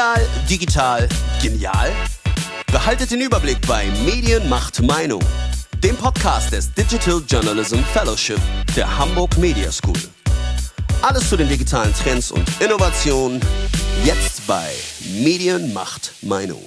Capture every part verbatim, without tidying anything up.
Real, digital, genial? Behaltet den Überblick bei Medien macht Meinung, dem Podcast des Digital Journalism Fellowship der Hamburg Media School. Alles zu den digitalen Trends und Innovationen, jetzt bei Medien macht Meinung.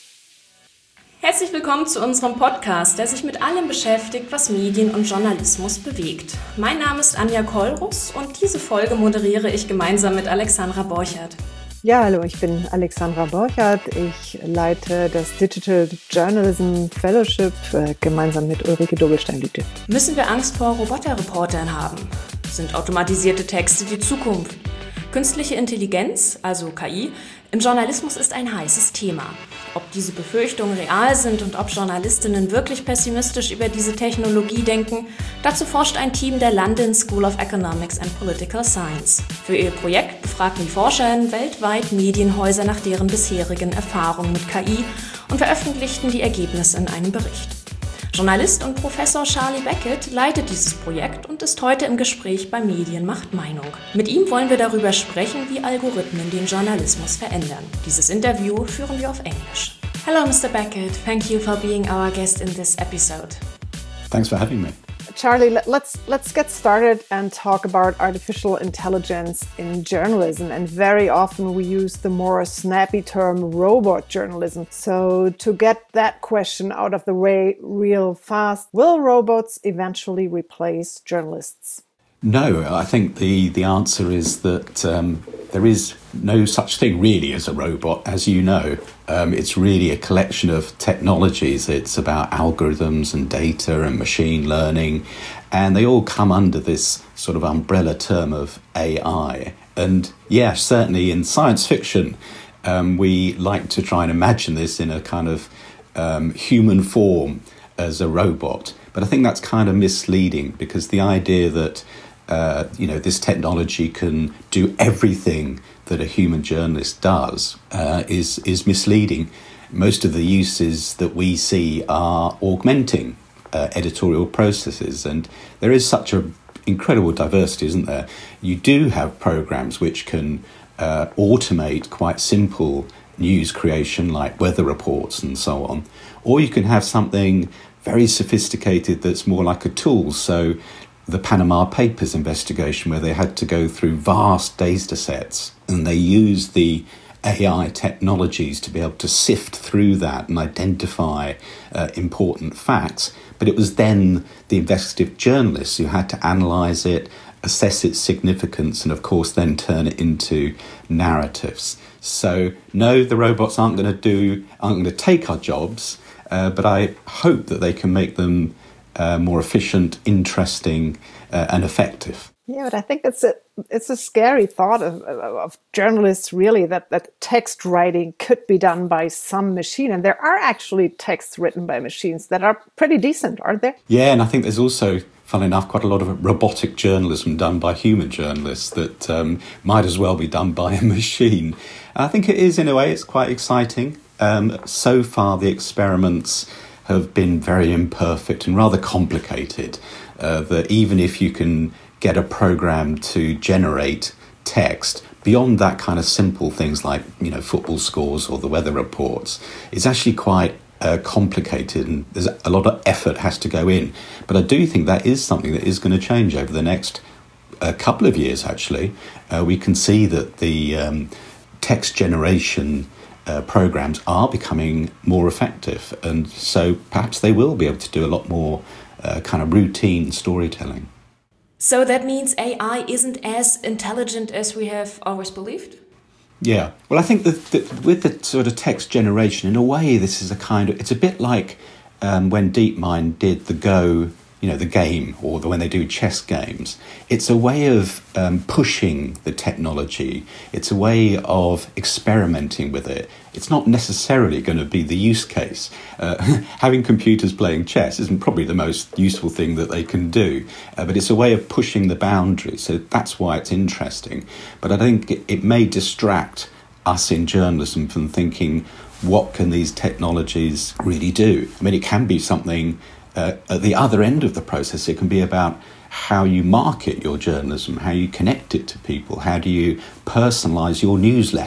Herzlich willkommen zu unserem Podcast, der sich mit allem beschäftigt, was Medien und Journalismus bewegt. Mein Name ist Anja Kollruss und diese Folge moderiere ich gemeinsam mit Alexandra Borchert. Ja, hallo, ich bin Alexandra Borchert. Ich leite das Digital Journalism Fellowship äh, gemeinsam mit Ulrike Dogelstein-Lüte. Müssen wir Angst vor Roboterreportern haben? Sind automatisierte Texte die Zukunft? Künstliche Intelligenz, also K I, im Journalismus ist ein heißes Thema. Ob diese Befürchtungen real sind und ob Journalistinnen wirklich pessimistisch über diese Technologie denken, dazu forscht ein Team der London School of Economics and Political Science. Für ihr Projekt befragten die Forscherinnen weltweit Medienhäuser nach deren bisherigen Erfahrungen mit K I und veröffentlichten die Ergebnisse in einem Bericht. Journalist und Professor Charlie Beckett leitet dieses Projekt und ist heute im Gespräch bei Medien macht Meinung. Mit ihm wollen wir darüber sprechen, wie Algorithmen den Journalismus verändern. Dieses Interview führen wir auf Englisch. Hello, Mister Beckett. Thank you for being our guest in this episode. Thanks for having me. Charlie, let's let's get started and talk about artificial intelligence in journalism. And very often we use the more snappy term robot journalism. So to get that question out of the way real fast, will robots eventually replace journalists? No, I think the, the answer is that um, there is no such thing really as a robot, as you know. Um, it's really a collection of technologies. It's about algorithms and data and machine learning, and they all come under this sort of umbrella term of A I. And yeah, certainly in science fiction, um, we like to try and imagine this in a kind of um, human form as a robot. But I think that's kind of misleading, because the idea that Uh, you know, this technology can do everything that a human journalist does uh, is is misleading. Most of the uses that we see are augmenting uh, editorial processes, and there is such an incredible diversity, isn't there? You do have programs which can uh, automate quite simple news creation, like weather reports and so on, or you can have something very sophisticated that's more like a tool. So the Panama Papers investigation, where they had to go through vast data sets, and they used the A I technologies to be able to sift through that and identify uh, important facts. But it was then the investigative journalists who had to analyse it, assess its significance, and of course then turn it into narratives. So no, the robots aren't going to do, aren't going to take our jobs, uh, but I hope that they can make them Uh, more efficient, interesting, uh, and effective. Yeah, but I think it's a it's a scary thought of, of journalists, really, that, that text writing could be done by some machine. And there are actually texts written by machines that are pretty decent, aren't there? Yeah, and I think there's also, funnily enough, quite a lot of robotic journalism done by human journalists that um, might as well be done by a machine. And I think it is, in a way, it's quite exciting. Um, so far, the experiments have been very imperfect and rather complicated, uh, that even if you can get a program to generate text, beyond that kind of simple things like, you know, football scores or the weather reports, it's actually quite uh, complicated, and there's a lot of effort has to go in. But I do think that is something that is going to change over the next uh, couple of years, actually. Uh, we can see that the um, text generation Uh, programs are becoming more effective, and so perhaps they will be able to do a lot more uh, kind of routine storytelling. So that means A I isn't as intelligent as we have always believed? Yeah, well, I think that, that with the sort of text generation, in a way, this is a kind of, it's a bit like um, when DeepMind did the Go, you know, the game, or the, when they do chess games. It's a way of um, pushing the technology. It's a way of experimenting with it. It's not necessarily going to be the use case. Uh, having computers playing chess isn't probably the most useful thing that they can do, uh, but it's a way of pushing the boundaries. So that's why it's interesting. But I think it, it may distract us in journalism from thinking, what can these technologies really do? I mean, it can be something Uh, at the other end of the process. It can be about how you market your journalism, how you connect it to people, how do you personalise your newsletter,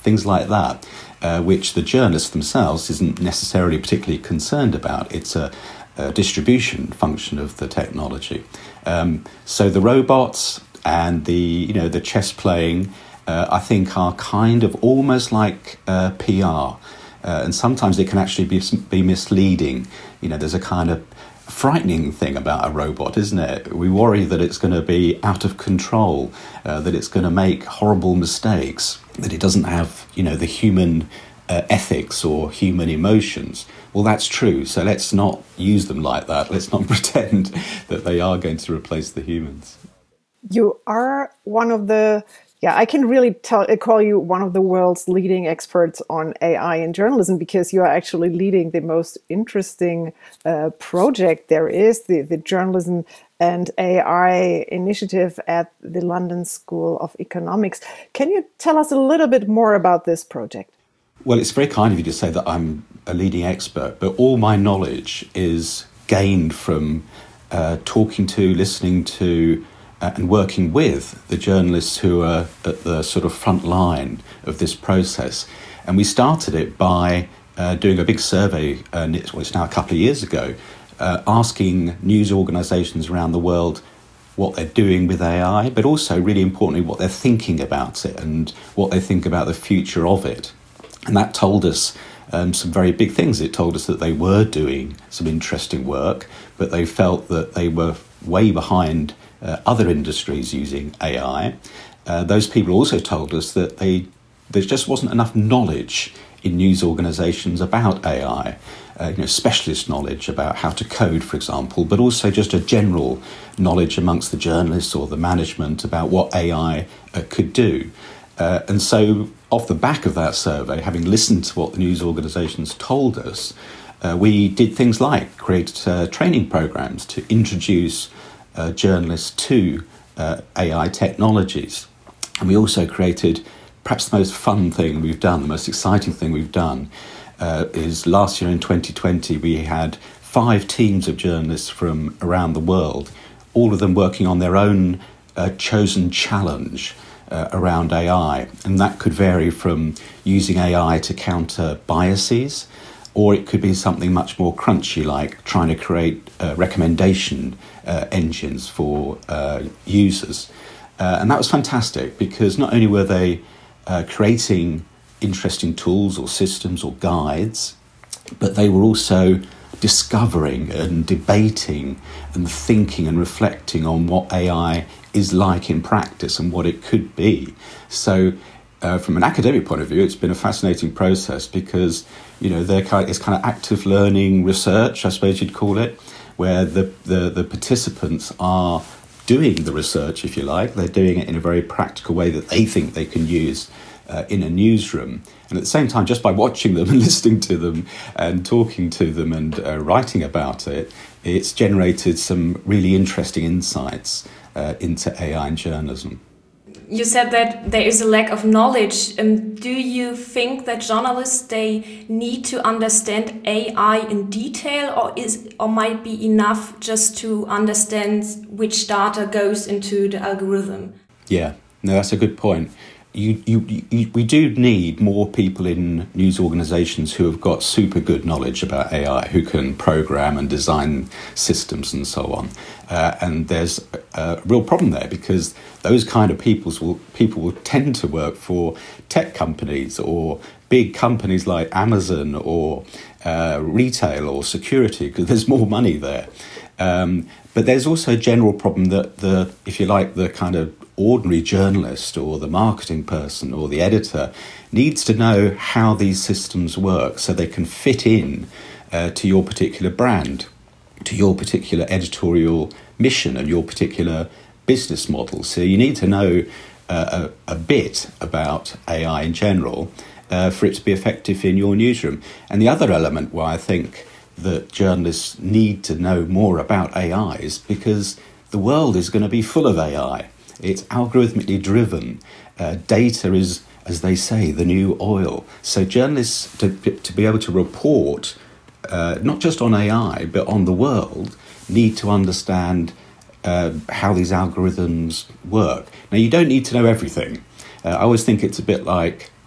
things like that, uh, which the journalists themselves isn't necessarily particularly concerned about. It's a, a distribution function of the technology. Um, so the robots and the you know the chess playing, uh, I think, are kind of almost like uh, P R, uh, and sometimes it can actually be be misleading. You know, there's a kind of frightening thing about a robot, isn't it? We worry that it's going to be out of control, uh, that it's going to make horrible mistakes, that it doesn't have, you know, the human uh, ethics or human emotions. Well, that's true. So let's not use them like that. Let's not pretend that they are going to replace the humans. You are one of the, yeah, I can really tell, call you one of the world's leading experts on A I in journalism, because you are actually leading the most interesting uh, project there is, the, the Journalism and A I initiative at the London School of Economics. Can you tell us a little bit more about this project? Well, it's very kind of you to say that I'm a leading expert, but all my knowledge is gained from uh, talking to, listening to, uh, and working with the journalists who are at the sort of front line of this process. And we started it by uh, doing a big survey, uh, well, it's now a couple of years ago, uh, asking news organisations around the world what they're doing with A I, but also, really importantly, what they're thinking about it and what they think about the future of it. And that told us um, some very big things. It told us that they were doing some interesting work, but they felt that they were way behind uh, other industries using A I. Uh, those people also told us that they there just wasn't enough knowledge in news organisations about A I, uh, you know, specialist knowledge about how to code, for example, but also just a general knowledge amongst the journalists or the management about what A I uh, could do. Uh, and so off the back of that survey, having listened to what the news organisations told us, uh, we did things like create uh, training programmes to introduce uh, journalists to uh, A I technologies. And we also created perhaps the most fun thing we've done, the most exciting thing we've done, uh, is last year in twenty twenty, we had five teams of journalists from around the world, all of them working on their own uh, chosen challenge Uh, around A I, and that could vary from using A I to counter biases, or it could be something much more crunchy, like trying to create uh, recommendation uh, engines for uh, users. Uh, and that was fantastic, because not only were they uh, creating interesting tools or systems or guides, but they were also discovering and debating and thinking and reflecting on what A I is like in practice and what it could be. So uh, from an academic point of view, it's been a fascinating process, because, you know, they're kind of, it's kind of active learning research, I suppose you'd call it, where the, the, the participants are doing the research, if you like. They're doing it in a very practical way that they think they can use uh, in a newsroom. And at the same time, just by watching them and listening to them and talking to them and uh, writing about it, it's generated some really interesting insights uh, into A I and journalism. You said that there is a lack of knowledge. Um, do you think that journalists, they need to understand A I in detail, or is or might be enough just to understand which data goes into the algorithm? Yeah, no, that's a good point. You, you, you, we do need more people in news organisations who have got super good knowledge about A I, who can program and design systems and so on. Uh, and there's a, a real problem there, because those kind of peoples will, people will tend to work for tech companies or big companies like Amazon or uh, retail or security, because there's more money there. Um, but there's also a general problem that the, if you like, the kind of ordinary journalist or the marketing person or the editor needs to know how these systems work so they can fit in uh, to your particular brand, to your particular editorial mission and your particular business model. So you need to know uh, a, a bit about A I in general uh, for it to be effective in your newsroom. And the other element why I think that journalists need to know more about A I is because the world is going to be full of A I. It's algorithmically driven. Uh, data is, as they say, the new oil. So journalists, to, to be able to report, uh, not just on A I, but on the world, need to understand uh, how these algorithms work. Now, you don't need to know everything. Uh, I always think it's a bit like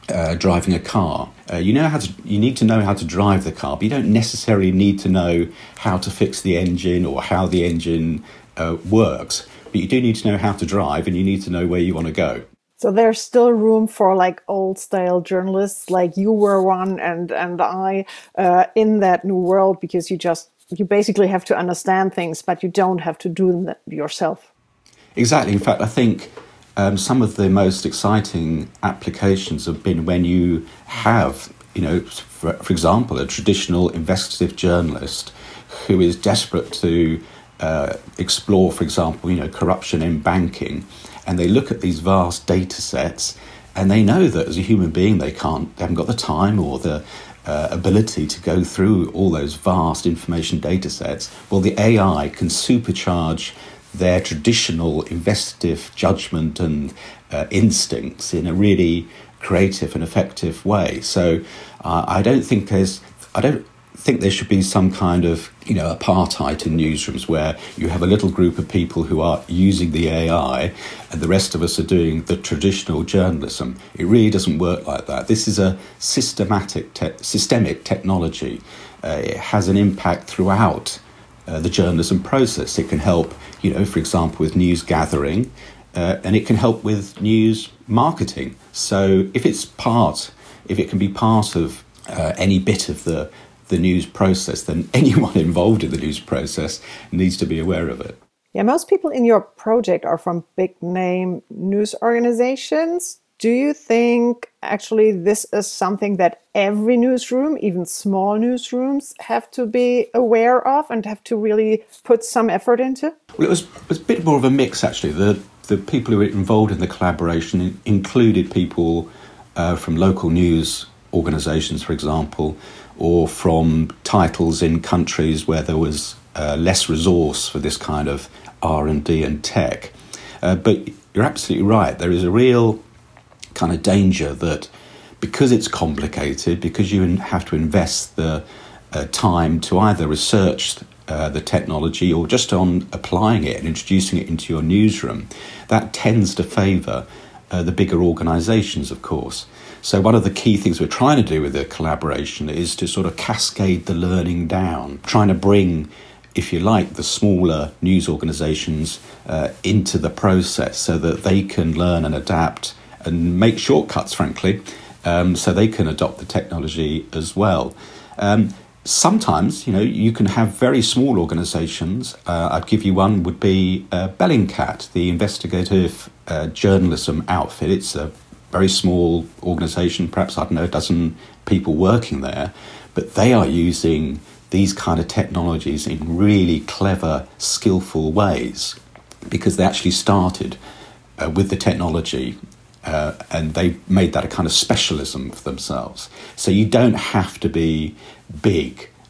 uh, driving a car. Uh, you know how to. You need to know how to drive the car, but you don't necessarily need to know how to fix the engine or how the engine uh, works. But you do need to know how to drive, and you need to know where you want to go. So there's still room for like old style journalists, like you were one, and and I, uh, in that new world, because you just you basically have to understand things, but you don't have to do them yourself. Exactly. In fact, I think um, some of the most exciting applications have been when you have, you know, for, for example, a traditional investigative journalist who is desperate to uh, explore, for example, you know, corruption in banking, and they look at these vast data sets, and they know that as a human being they can't, they haven't got the time or the uh, ability to go through all those vast information data sets. Well, the A I can supercharge their traditional investigative judgment and uh, instincts in a really creative and effective way. So uh, I don't think there's, I don't think there should be some kind of, you know, apartheid in newsrooms where you have a little group of people who are using the A I and the rest of us are doing the traditional journalism. It really doesn't work like that. This is a systematic, te- systemic technology. Uh, it has an impact throughout Uh, the journalism process. It can help, you know, for example, with news gathering, uh, and it can help with news marketing. So if it's part, if it can be part of uh, any bit of the, the news process, then anyone involved in the news process needs to be aware of it. Yeah, most people in your project are from big name news organizations. Do you think actually this is something that every newsroom, even small newsrooms, have to be aware of and have to really put some effort into? Well, it was, it was a bit more of a mix, actually. The, the people who were involved in the collaboration included people uh, from local news organisations, for example, or from titles in countries where there was uh, less resource for this kind of R and D and tech. Uh, but you're absolutely right. There is a real kind of danger that because it's complicated, because you have to invest the uh, time to either research uh, the technology or just on applying it and introducing it into your newsroom, that tends to favour uh, the bigger organisations, of course. So one of the key things we're trying to do with the collaboration is to sort of cascade the learning down, trying to bring, if you like, the smaller news organisations uh, into the process so that they can learn and adapt and make shortcuts, frankly, um, so they can adopt the technology as well. Um, sometimes, you know, you can have very small organisations. Uh, I'd give you one would be uh, Bellingcat, the investigative uh, journalism outfit. It's a very small organisation, perhaps, I don't know, a dozen people working there, but they are using these kind of technologies in really clever, skillful ways because they actually started uh, with the technology. Uh, and they made that a kind of specialism for themselves. So you don't have to be big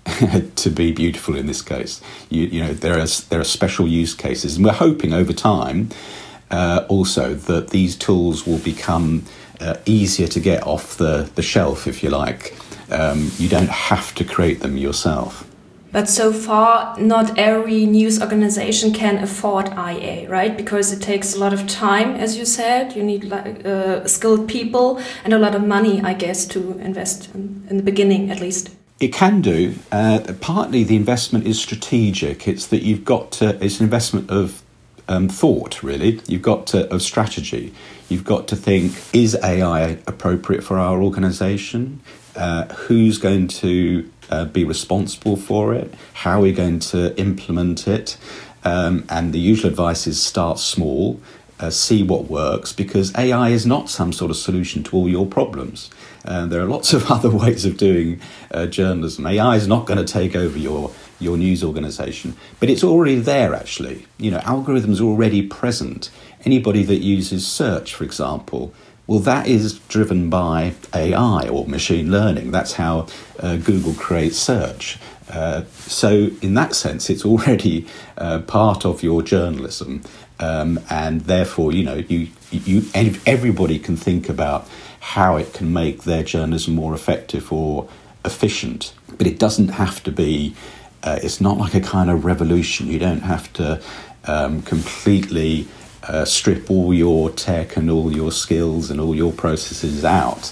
to be beautiful in this case. You, you know, there are, there are special use cases. And we're hoping over time uh, also that these tools will become uh, easier to get off the, the shelf, if you like. Um, you don't have to create them yourself. But so far, not every news organization can afford I A, right? Because it takes a lot of time, as you said. You need uh, skilled people and a lot of money, I guess, to invest in, in the beginning, at least. It can do. Uh, partly the investment is strategic. It's that you've got to, it's an investment of um, thought, really. You've got to, of strategy. You've got to think, is A I appropriate for our organisation? Uh, who's going to uh, be responsible for it? How are we going to implement it? Um, and the usual advice is start small, uh, see what works, because A I is not some sort of solution to all your problems. Uh, there are lots of other ways of doing uh, journalism. A I is not going to take over your, your news organisation, but it's already there, actually. You know, algorithms are already present. Anybody that uses search, for example, well, that is driven by A I or machine learning. That's how uh, Google creates search. Uh, so in that sense, it's already uh, part of your journalism. Um, and therefore, you know, you, you, everybody can think about how it can make their journalism more effective or efficient. But it doesn't have to be, uh, it's not like a kind of revolution. You don't have to um, completely Uh, strip all your tech and all your skills and all your processes out.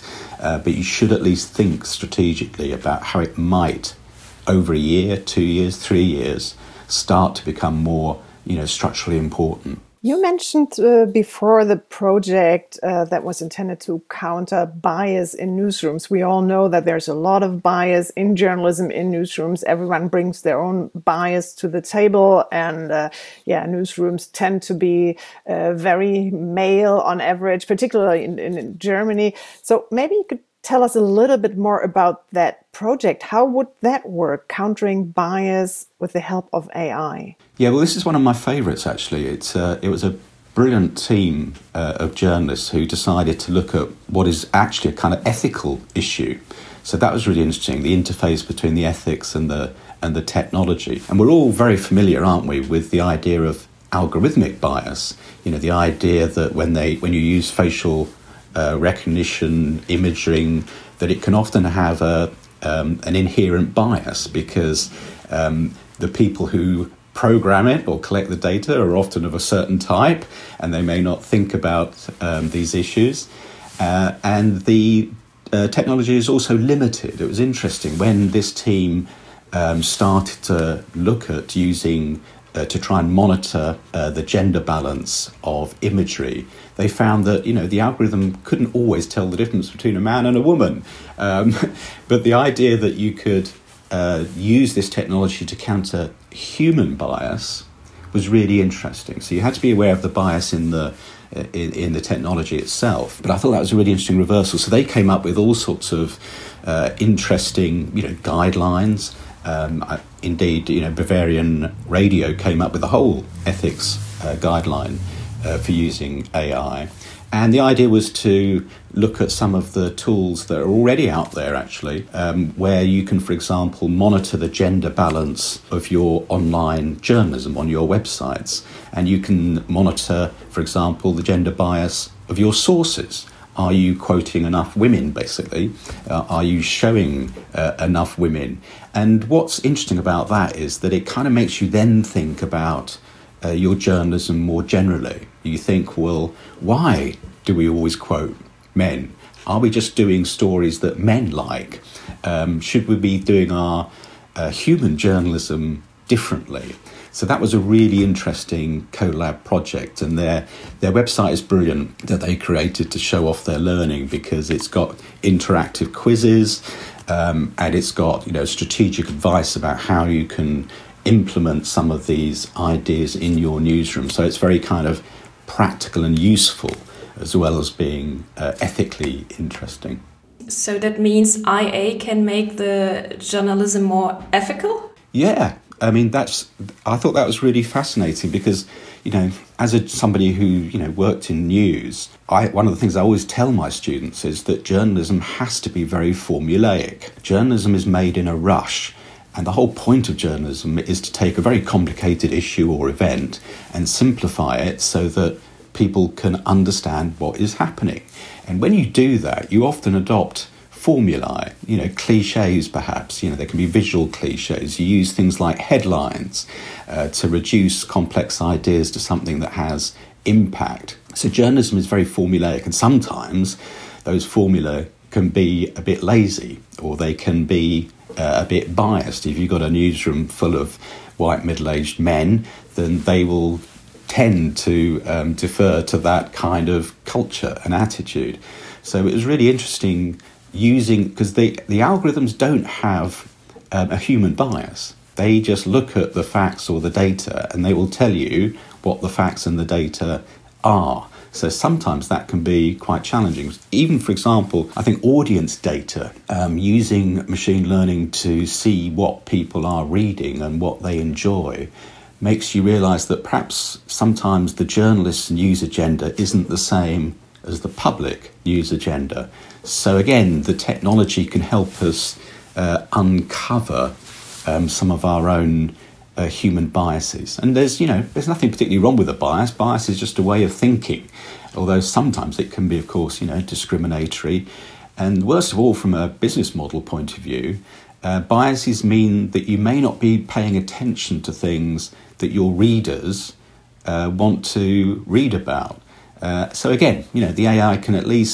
uh, but you should at least think strategically about how it might, over a year, two years, three years, start to become more, you know, structurally important. You mentioned uh, before the project uh, that was intended to counter bias in newsrooms. We all know that there's a lot of bias in journalism, in newsrooms. Everyone brings their own bias to the table. And uh, yeah, newsrooms tend to be uh, very male on average, particularly in, in, in Germany. So maybe you could tell us a little bit more about that project. How would that work, countering bias with the help of A I? Yeah, well, this is one of my favourites, actually. It's uh, it was a brilliant team uh, of journalists who decided to look at what is actually a kind of ethical issue. So that was really interesting, the interface between the ethics and the and the technology. And we're all very familiar, aren't we, with the idea of algorithmic bias. You know, the idea that when they when you use facial uh, recognition, imaging, that it can often have a um, an inherent bias because um, the people who program it or collect the data are often of a certain type, and they may not think about um, these issues. Uh, and the uh, technology is also limited. It was interesting when this team um, started to look at using uh, to try and monitor uh, the gender balance of imagery. They found that, you know, the algorithm couldn't always tell the difference between a man and a woman. Um, but the idea that you could uh, use this technology to counter human bias was really interesting. So you had to be aware of the bias in the in, in the technology itself. But I thought that was a really interesting reversal. So they came up with all sorts of uh, interesting, you know, guidelines. Um, I, indeed, you know, Bavarian Radio came up with a whole ethics uh, guideline uh, for using A I. And the idea was to look at some of the tools that are already out there, actually, um, where you can, for example, monitor the gender balance of your online journalism on your websites. And you can monitor, for example, the gender bias of your sources. Are you quoting enough women, basically? Uh, are you showing uh, enough women? And what's interesting about that is that it kind of makes you then think about uh, your journalism more generally. You think, well, why do we always quote men? Are we just doing stories that men like? Um, should we be doing our uh, human journalism differently? So that was a really interesting collab project, and their their website is brilliant that they created to show off their learning, because it's got interactive quizzes um, and it's got, you know, strategic advice about how you can implement some of these ideas in your newsroom. So it's very kind of practical and useful, as well as being uh, ethically interesting. So that means I A can make the journalism more ethical? Yeah, I mean, that's. I thought that was really fascinating because, you know, as a, somebody who, you know, worked in news, I, one of the things I always tell my students is that journalism has to be very formulaic. Journalism is made in a rush. And the whole point of journalism is to take a very complicated issue or event and simplify it so that people can understand what is happening. And when you do that, you often adopt formulae, you know, cliches perhaps. You know, there can be visual cliches. You use things like headlines uh, to reduce complex ideas to something that has impact. So journalism is very formulaic, and sometimes those formulae can be a bit lazy, or they can be uh, a bit biased. If you've got a newsroom full of white middle-aged men, then they will tend to um, defer to that kind of culture and attitude. So it was really interesting using, because the, the algorithms don't have um, a human bias. They just look at the facts or the data, and they will tell you what the facts and the data are. So sometimes that can be quite challenging. Even, for example, I think audience data, um, using machine learning to see what people are reading and what they enjoy, makes you realise that perhaps sometimes the journalist's news agenda isn't the same as the public news agenda. So again, the technology can help us uh, uncover um, some of our own uh, human biases. And there's, you know, there's nothing particularly wrong with a bias. Bias is just a way of thinking, although sometimes it can be, of course, you know, discriminatory. And worst of all, from a business model point of view, uh, biases mean that you may not be paying attention to things that your readers uh, want to read about. Uh, so again, you know, the A I can at least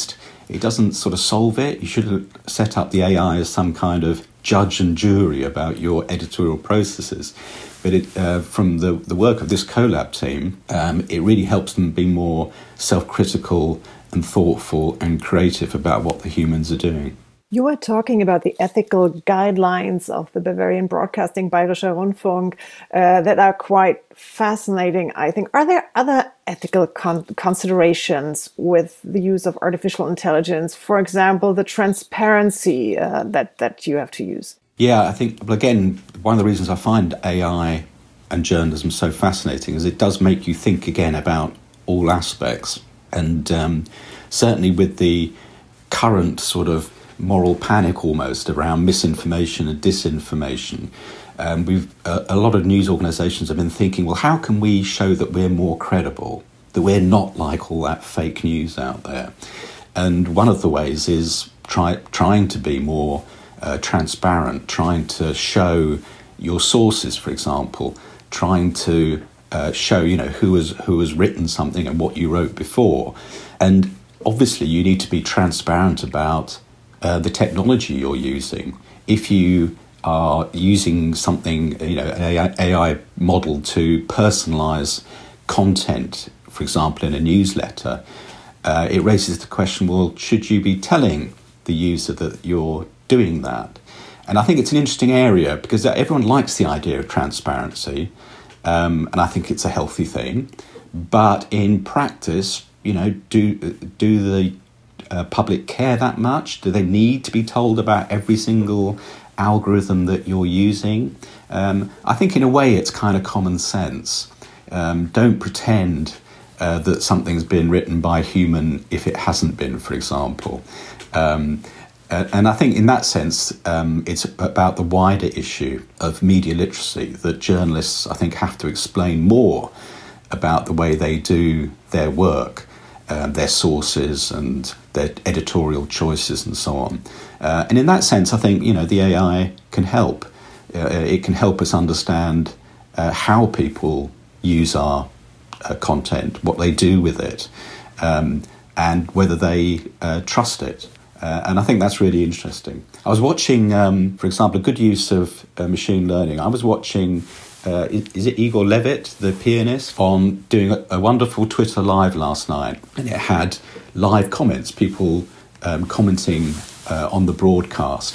It doesn't sort of solve it. You should set up the A I as some kind of judge and jury about your editorial processes. But it, uh, from the, the work of this CoLab team, um, it really helps them be more self-critical and thoughtful and creative about what the humans are doing. You were talking about the ethical guidelines of the Bavarian Broadcasting Bayerischer Rundfunk uh, that are quite fascinating, I think. Are there other ethical con- considerations with the use of artificial intelligence? For example, the transparency uh, that, that you have to use? Yeah, I think, well, again, one of the reasons I find A I and journalism so fascinating is it does make you think again about all aspects. And um, certainly with the current sort of moral panic almost around misinformation and disinformation, um, we've uh, a lot of news organisations have been thinking, well, how can we show that we're more credible, that we're not like all that fake news out there? And one of the ways is try, trying to be more uh, transparent, trying to show your sources, for example, trying to uh, show, you know, who has who has written something and what you wrote before. And obviously you need to be transparent about Uh, the technology you're using. If you are using something, you know, an A I model to personalize content, for example, in a newsletter, uh, it raises the question, well, should you be telling the user that you're doing that? And I think it's an interesting area because everyone likes the idea of transparency, um, and I think it's a healthy thing. But in practice, you know, do do the Uh, public care that much? Do they need to be told about every single algorithm that you're using? Um, I think in a way it's kind of common sense. Um, don't pretend uh, that something's been written by a human if it hasn't been, for example. Um, and I think in that sense um, it's about the wider issue of media literacy that journalists, I think, have to explain more about the way they do their work. Uh, their sources and their editorial choices and so on. Uh, and in that sense, I think, you know, the A I can help. Uh, it can help us understand uh, how people use our uh, content, what they do with it, um, and whether they uh, trust it. Uh, and I think that's really interesting. I was watching, um, for example, a good use of uh, machine learning. I was watching Uh, is it Igor Levit, the pianist, on doing a, a wonderful Twitter live last night, and it had live comments, people um, commenting uh, on the broadcast,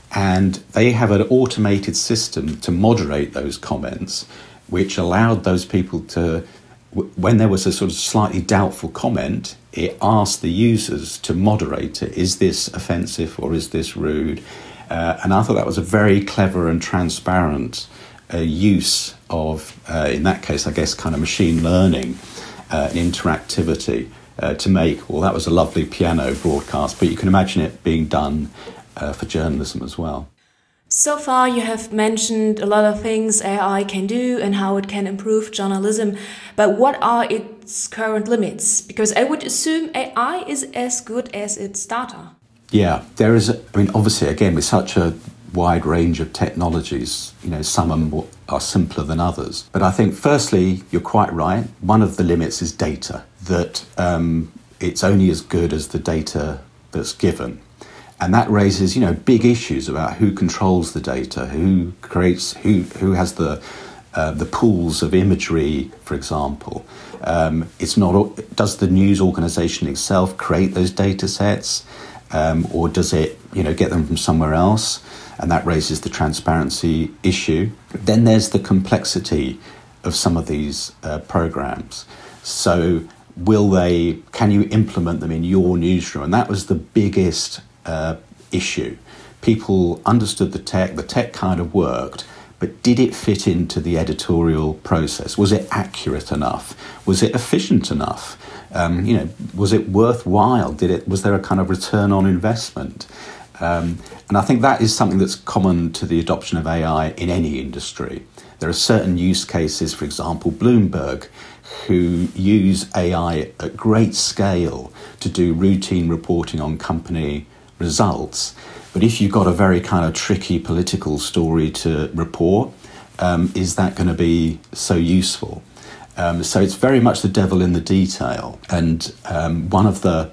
and they have an automated system to moderate those comments, which allowed those people to, w- when there was a sort of slightly doubtful comment, it asked the users to moderate it. Is this offensive or is this rude? Uh, and I thought that was a very clever and transparent Uh, use of, uh, in that case, I guess, kind of machine learning uh, and interactivity uh, to make, well, that was a lovely piano broadcast, but you can imagine it being done uh, for journalism as well. So far you have mentioned a lot of things A I can do and how it can improve journalism, but what are its current limits? Because I would assume A I is as good as its data. Yeah, there is, a, I mean, obviously, again, with such a wide range of technologies, you know, some are, more, are simpler than others. But I think, firstly, you're quite right. One of the limits is data, that um, it's only as good as the data that's given. And that raises, you know, big issues about who controls the data, who creates, who who has the uh, the pools of imagery, for example. Um, it's not, does the news organisation itself create those data sets, um, or does it, you know, get them from somewhere else? And that raises the transparency issue. Then there's the complexity of some of these uh, programs. So will they, can you implement them in your newsroom? And that was the biggest uh, issue. People understood the tech, the tech kind of worked, but did it fit into the editorial process? Was it accurate enough? Was it efficient enough? Um, you know, was it worthwhile? Did it, was there a kind of return on investment? Um, and I think that is something that's common to the adoption of A I in any industry. There are certain use cases, for example, Bloomberg, who use A I at great scale to do routine reporting on company results. But if you've got a very kind of tricky political story to report, um, is that going to be so useful? Um, so it's very much the devil in the detail. And um, one of the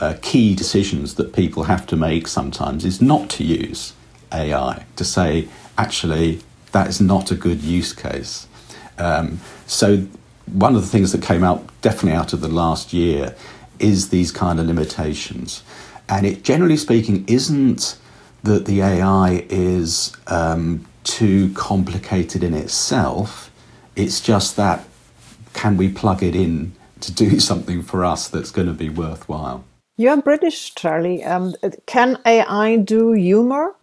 uh, key decisions that people have to make sometimes is not to use A I, to say, actually, that is not a good use case. Um, so one of the things that came out definitely out of the last year is these kind of limitations. And it, generally speaking, isn't that the A I is um, too complicated in itself. It's just that, can we plug it in to do something for us that's going to be worthwhile? You're British, Charlie. Um, can A I do humor?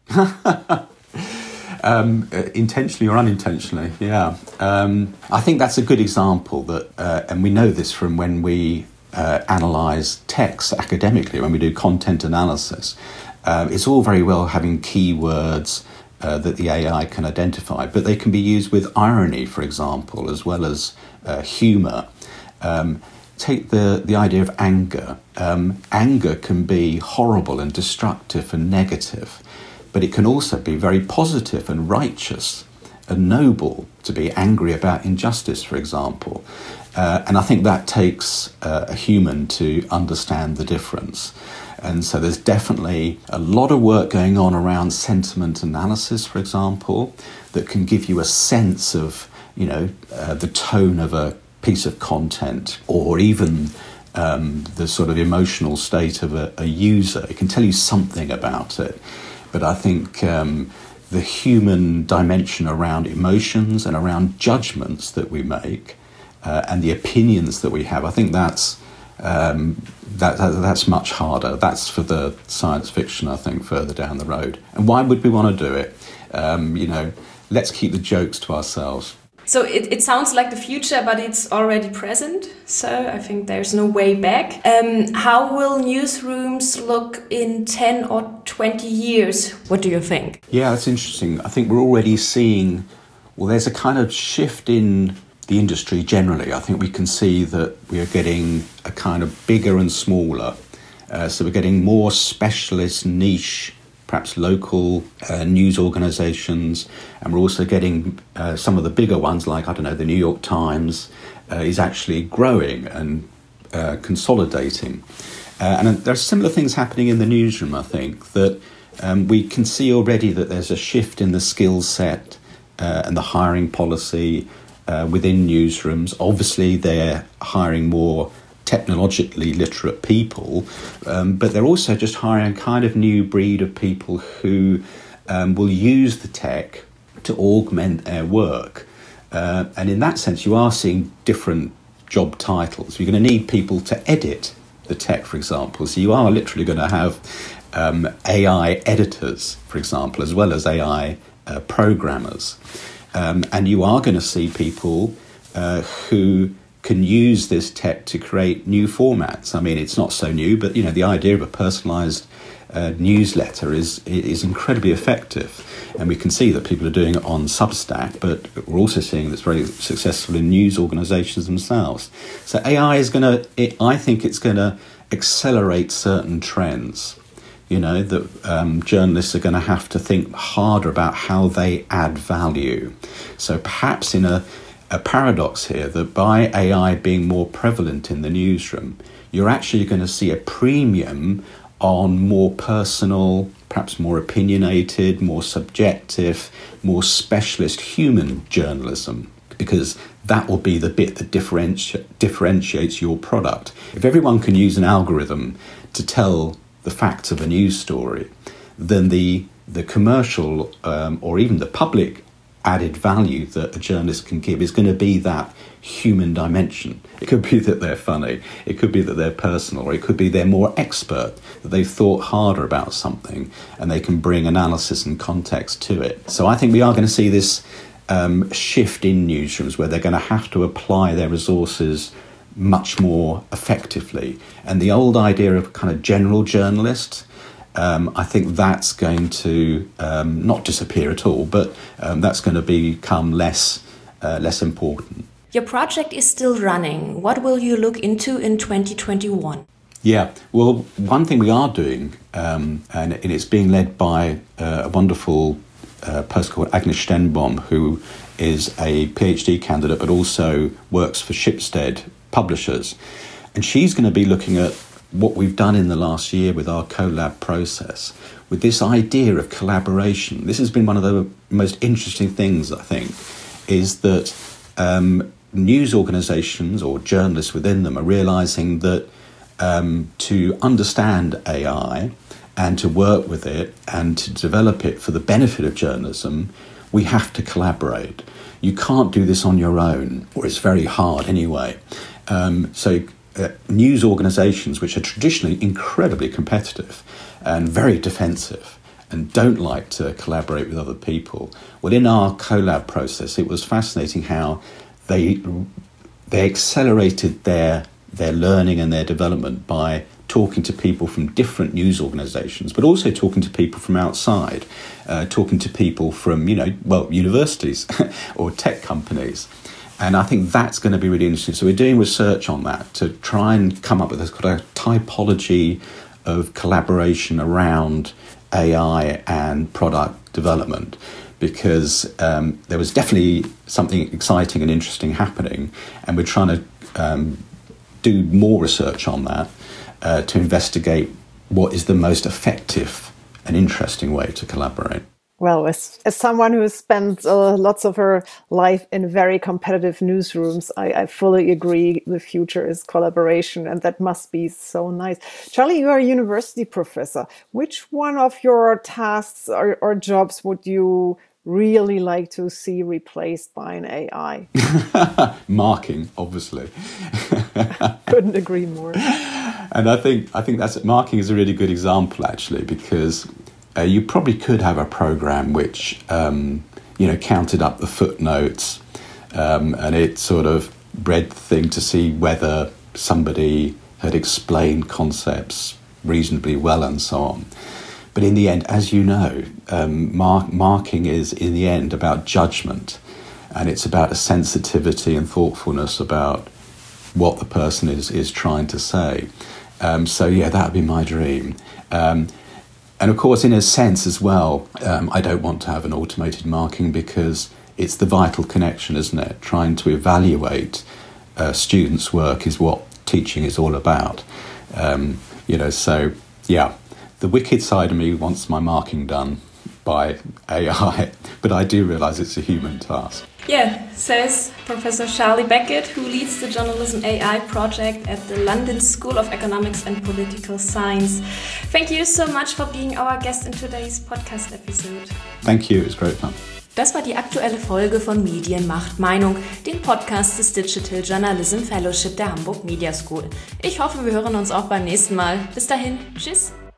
um, intentionally or unintentionally, yeah. Um, I think that's a good example that, uh, and we know this from when we uh, analyse text academically, when we do content analysis. Uh, it's all very well having keywords uh, that the A I can identify, but they can be used with irony, for example, as well as uh, humour. Um, take the, the idea of anger. Um, anger can be horrible and destructive and negative, but it can also be very positive and righteous and noble to be angry about injustice, for example. Uh, and I think that takes uh, a human to understand the difference. And so there's definitely a lot of work going on around sentiment analysis, for example, that can give you a sense of, you know, uh, the tone of a piece of content, or even um, the sort of emotional state of a, a user. It can tell you something about it. But I think um, the human dimension around emotions and around judgments that we make uh, and the opinions that we have, I think that's um, that, that that's much harder. That's for the science fiction, I think, further down the road. And why would we want to do it? Um, you know, let's keep the jokes to ourselves. So it, it sounds like the future, but it's already present. So I think there's no way back. Um, how will newsrooms look in ten or twenty years? What do you think? Yeah, that's interesting. I think we're already seeing, well, there's a kind of shift in the industry generally. I think we can see that we are getting a kind of bigger and smaller. Uh, so we're getting more specialist, niche, perhaps local uh, news organisations, and we're also getting uh, some of the bigger ones, like, I don't know, the New York Times uh, is actually growing and uh, consolidating. Uh, and there are similar things happening in the newsroom, I think, that um, we can see already that there's a shift in the skill set uh, and the hiring policy uh, within newsrooms. Obviously, they're hiring more technologically literate people, um, but they're also just hiring a kind of new breed of people who um, will use the tech to augment their work. Uh, and in that sense, you are seeing different job titles. You're going to need people to edit the tech, for example. So you are literally going to have um, A I editors, for example, as well as A I uh, programmers. Um, and you are going to see people uh, who can use this tech to create new formats. I mean, it's not so new, but, you know, the idea of a personalised uh, newsletter is is incredibly effective. And we can see that people are doing it on Substack, but we're also seeing that's very successful in news organisations themselves. So A I is going to, I think it's going to accelerate certain trends. You know, that um, journalists are going to have to think harder about how they add value. So perhaps in a a paradox here that by A I being more prevalent in the newsroom, you're actually going to see a premium on more personal, perhaps more opinionated, more subjective, more specialist human journalism, because that will be the bit that differenti- differentiates your product. If everyone can use an algorithm to tell the facts of a news story, then the the commercial um, or even the public added value that a journalist can give is going to be that human dimension. It could be that they're funny, it could be that they're personal, or it could be they're more expert, that they've thought harder about something and they can bring analysis and context to it. So I think we are going to see this um, shift in newsrooms where they're going to have to apply their resources much more effectively. And the old idea of kind of general journalist, Um, I think that's going to um, not disappear at all, but um, that's going to become less uh, less important. Your project is still running. What will you look into in twenty twenty-one? Yeah, well, one thing we are doing, um, and it's being led by uh, a wonderful uh, person called Agnes Stenbaum, who is a PhD candidate but also works for Schibsted Publishers. And she's going to be looking at what we've done in the last year with our collab process, with this idea of collaboration, this has been one of the most interesting things, I think, is that um, news organisations or journalists within them are realising that um, to understand A I and to work with it and to develop it for the benefit of journalism, we have to collaborate. You can't do this on your own, or it's very hard anyway. Um, so uh, news organisations, which are traditionally incredibly competitive and very defensive and don't like to collaborate with other people, well, in our collab process, it was fascinating how they they accelerated their their learning and their development by talking to people from different news organisations, but also talking to people from outside, uh, talking to people from, you know, well, universities or tech companies. And I think that's going to be really interesting. So we're doing research on that to try and come up with a kind of typology of collaboration around A I and product development, because um, there was definitely something exciting and interesting happening, and we're trying to um, do more research on that uh, to investigate what is the most effective and interesting way to collaborate. Well, as, as someone who has spent uh, lots of her life in very competitive newsrooms, I, I fully agree the future is collaboration, and that must be so nice. Charlie, you are a university professor. Which one of your tasks or, or jobs would you really like to see replaced by an A I? Marking, obviously. Couldn't agree more. And I think I think that's marking is a really good example, actually, because Uh, you probably could have a program which, um, you know, counted up the footnotes um, and it sort of read the thing to see whether somebody had explained concepts reasonably well and so on. But in the end, as you know, um, mark, marking is in the end about judgment, and it's about a sensitivity and thoughtfulness about what the person is, is trying to say. Um, so, yeah, that would be my dream. Um, And of course, in a sense as well, um, I don't want to have an automated marking because it's the vital connection, isn't it? Trying to evaluate uh, students' work is what teaching is all about. Um, you know, so, yeah, the wicked side of me wants my marking done by A I, but I do realise it's a human task. Yeah, says Professor Charlie Beckett, who leads the Journalism A I project at the London School of Economics and Political Science. Thank you so much for being our guest in today's podcast episode. Thank you, it was great fun. Das war die aktuelle Folge von Medien macht Meinung, dem Podcast des Digital Journalism Fellowship der Hamburg Media School. Ich hoffe, wir hören uns auch beim nächsten Mal. Bis dahin, tschüss!